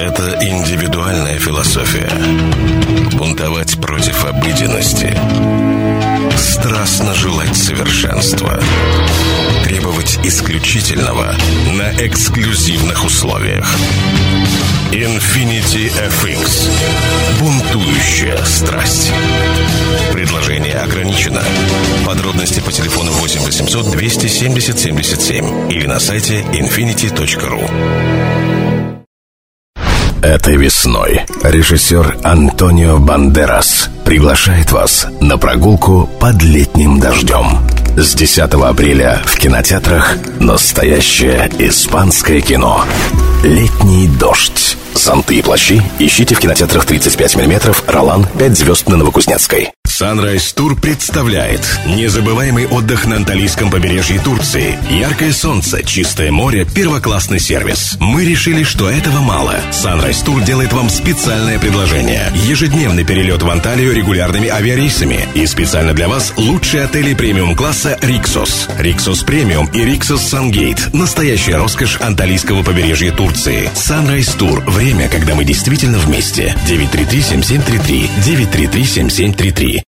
Это индивидуальная философия. Бунтовать против обыденности. Страстно желать совершенства. Требовать исключительного на эксклюзивных условиях. Infiniti FX. Бунтующая страсть. Предложение ограничено. Подробности по телефону 8 800 270 77 или на сайте infiniti.ru. Этой весной режиссер Антонио Бандерас приглашает вас на прогулку под летним дождем. С 10 апреля в кинотеатрах настоящее испанское кино. «Летний дождь». Зонты и плащи ищите в кинотеатрах 35 мм, Ролан, 5 звезд на Новокузнецкой. Sunrise Tour представляет незабываемый отдых на Анталийском побережье Турции. Яркое солнце, чистое море, первоклассный сервис. Мы решили, что этого мало. Sunrise Tour делает вам специальное предложение. Ежедневный перелет в Анталию регулярными авиарейсами. И специально для вас лучшие отели премиум-класса Rixos. Rixos Premium и Rixos Sungate. Настоящая роскошь Анталийского побережья Турции. Sunrise Tour. Время, когда мы действительно вместе. 933-7733. 933-7733.